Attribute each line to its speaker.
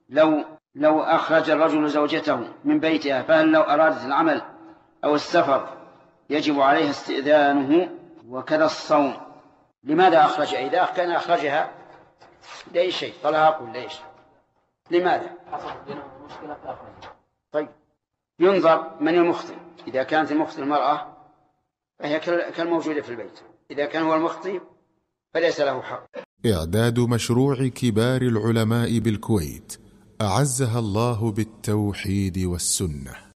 Speaker 1: لو أخرج الرجل زوجته من بيتها، فهل لو أرادت العمل أو السفر يجب عليها استئذانه؟ وكذا الصوم. لماذا أخرج؟ إذا كان أخرجها لأي شيء طلق ولا إيش؟ لماذا؟ طيب ينظر من المخطئ. إذا كانت المخطئ المرأة فهي كالموجودة في البيت، إذا كان هو المخطئ فليس له حق.
Speaker 2: إعداد مشروع كبار العلماء بالكويت أعزها الله بالتوحيد والسنة.